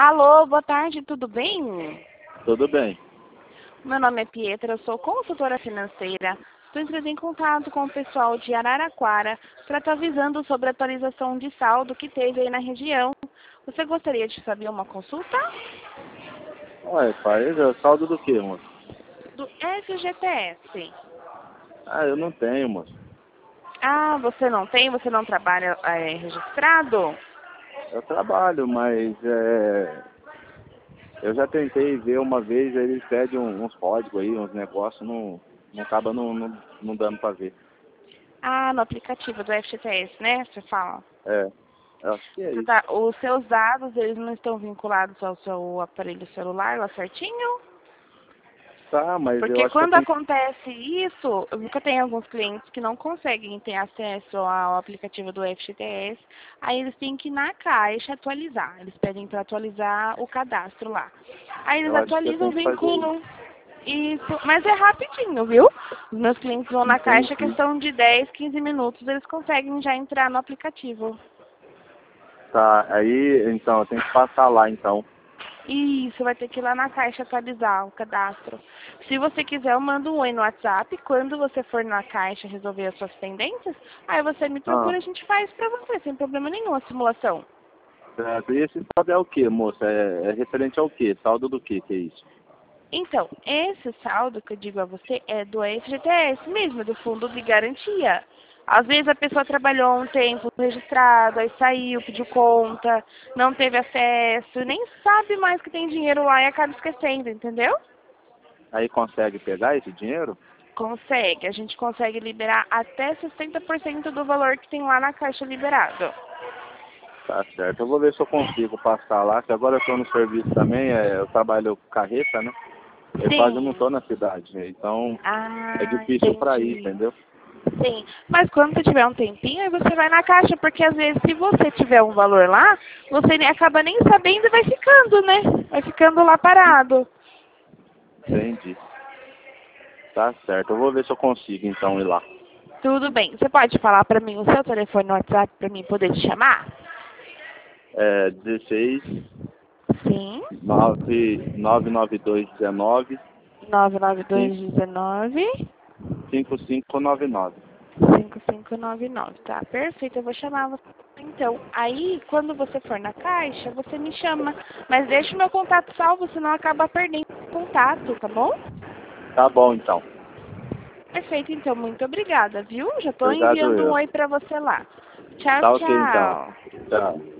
Alô, boa tarde, tudo bem? Tudo bem. Meu nome é Pietra, eu sou consultora financeira. Estou entrando em contato com o pessoal de Araraquara para estar avisando sobre a atualização de saldo que teve aí na região. Você gostaria de saber uma consulta? Ué, pai, saldo do quê, moço? Do FGTS. Ah, eu não tenho, moço. Ah, você não tem? Você não trabalha registrado? Eu trabalho, mas eu já tentei ver uma vez, eles pedem uns códigos aí, uns negócios, não acaba não dando pra ver. Ah, no aplicativo do FGTS, né? Você fala. É, eu acho que é isso. Os seus dados, eles não estão vinculados ao seu aparelho celular lá certinho? Tá, mas eu Porque acho que eu quando tenho. acontece isso, eu nunca tenho alguns clientes que não conseguem ter acesso ao aplicativo do FGTS, aí eles têm que ir na Caixa atualizar. Eles pedem para atualizar o cadastro lá. Aí eles Eu acho que eu atualizam, tenho que fazer isso. vinculam. Isso, mas é rapidinho, viu? Os meus clientes vão na Caixa, Entendi. questão de 10, 15 minutos, eles conseguem já entrar no aplicativo. Tá, aí, então, eu tenho que passar lá, então. Isso, vai ter que ir lá na Caixa atualizar o cadastro. Se você quiser, eu mando um oi no WhatsApp. Quando você for na Caixa resolver as suas pendências, aí você me Ah, procura, a gente faz pra você, sem problema nenhum, a simulação. certo. E esse saldo é o quê, moça? É referente ao quê? Saldo do quê que é isso? Então, esse saldo que eu digo a você é do FGTS mesmo, do Fundo de Garantia. Às vezes a pessoa trabalhou um tempo registrado, aí saiu, pediu conta, não teve acesso, nem sabe mais que tem dinheiro lá e acaba esquecendo, entendeu? Aí consegue pegar esse dinheiro? Consegue, a gente consegue liberar até 60% do valor que tem lá na caixa liberado. Tá certo. Eu vou ver se eu consigo passar lá, que agora eu estou no serviço também, eu trabalho com carreta, né? Eu quase não Sim. estou na cidade, né? Então é Ah, difícil para ir, entendi. entendeu? Sim, mas quando você tiver um tempinho, aí você vai na caixa, porque às vezes se você tiver um valor lá, você acaba nem sabendo e vai ficando, né? Vai ficando lá parado. Entendi. Tá certo. Eu vou ver se eu consigo então ir lá. Tudo bem. Você pode falar para mim o seu telefone no WhatsApp para mim poder te chamar? É 16 Sim. 99219 99219 5599. 5599, tá? Perfeito, eu vou chamar você. Então, aí, quando você for na caixa, você me chama. Mas deixa o meu contato salvo, senão acaba perdendo o contato, tá bom? Tá bom então. Perfeito, então, muito obrigada, viu? Já tô Obrigado enviando um eu. oi pra você lá. Tchau, Tá ok então. tchau. Tchau.